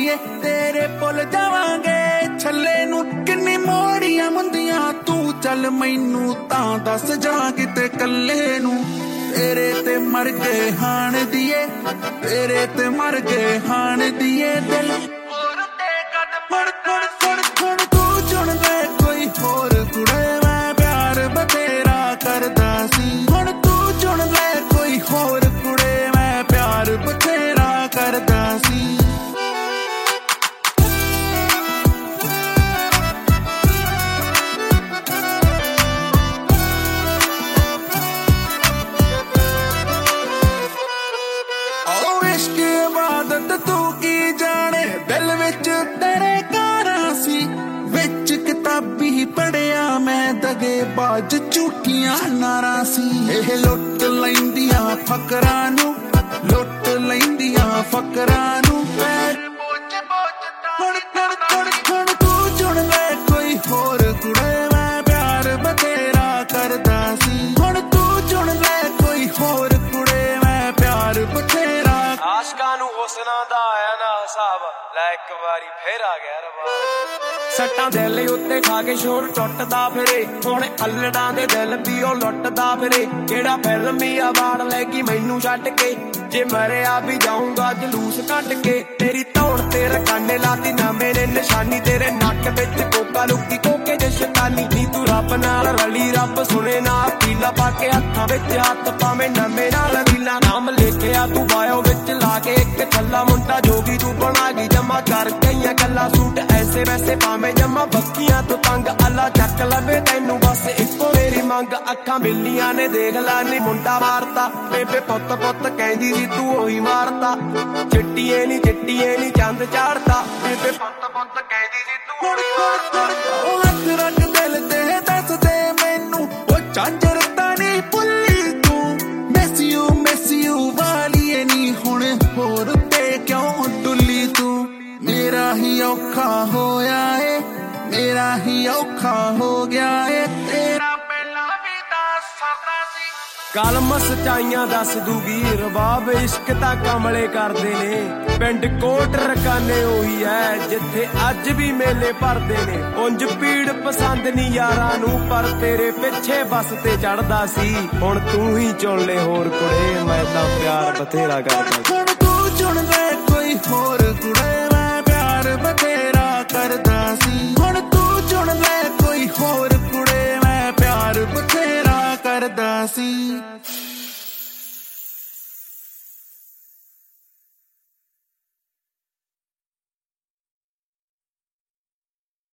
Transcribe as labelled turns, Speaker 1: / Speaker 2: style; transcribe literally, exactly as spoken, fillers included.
Speaker 1: ਦੀਏ तेरे भुल जावांगे छल्ले नू किन्नी मोड़ियां मुंदियां तू चल मैनू तां दस जा किते कल्ले नू तेरे ते मर गए हाण दिए तेरे ते मर गए हाण दिए दिल और ते कद फड़ फड़ फड़ फड़ तू चुन ले कोई होर कुड़े मैं प्यार बतेरा करदा सी हुण तू चुन ले कोई होर कुड़े मैं प्यार बतेरा करदा सी तू की जाने दिल विच तेरे कारां सी विच किताबी पढ़िया मैं दगेबाज झूठियां नारां सी एह लुट लैंदियां फकरां नू लुट लैंदियां फकरां नू पैर बोझ बोझ हुण हुण हुण हुण तू चुन ले कोई होर कुड़े मैं प्यार बतेरा करदा सी हुण तू चुन ले कोई होर कुड़े मैं प्यार बतेरा
Speaker 2: आशकां नू हुस्नां दा आया ना हिसाब लै इक वारी फिर आ गया रवाब सट्टां दिल उत्ते खा के शोर टुटदा फिरे हुण अल्लड़ां दे दिल भी ओ लुटदा फिरे किहड़ा फिल्मी अवार्ड लैगी मैनू छड्ड के जे मरिया भी जाऊंगा जलूस कट के तेरी धौण ते रकाने लाती ना मेरे निशानी तेरे नक विच कोका लुकी कोके जे शैतानी नी तू रब नाल रली रब सुने ना पीला पा के हत्थां विच हत्थ पावे नमे नाल रीला नाम लिखिया तू बायो विच ला के एक छल्ला मुंडा जोगी तू बना गई जमा कर गईयां गल्लां सूट ऐसे वैसे पावे जमा बक्कियां तू तंग अल्लाह चक लवे तैनू बस इक्को मेरी मंग अखां बिल्लियां ने देख ला नी मुंडा मारता बेबे पुੱਤ पुੱਤ कहंदी सी तू ओही मारता चिट्टिए नी चिट्टिए नी चंद चाड़ता बेबे पुੱਤ पुੱਤ कहंदी सी तू ओही मारता
Speaker 1: ओ हथ रख दिल ते दस दे मैनू ओ चांजर तानी भुल्ली तू मिस यू मिस यू वालीए नी हुण होर ते क्यों डुल्ली तू मेरा ही औखा होया है मेरा ही औखा हो गया है तेरा पहला भी दस सरदा सी
Speaker 2: कलम सच्चाइयां दस दूगी रबाब इश्क तां कमले करदे ने पिंड कोट रकाने ओही है जिथे अज भी मेले भरदे ने उंज भीड़ पसंद नी यारां नू पर तेरे पिछे बस ते चढ़दा सी हुण तू ही चुन ले होर कुड़े मैं तां प्यार बथेरा करदा
Speaker 1: हुण तू चुन ले कोई होर कुड़े मैं प्यार बथेरा करदा सी हुण तू चुन ले कोई होर कुड़े मैं प्यार बथेरा करदा सी।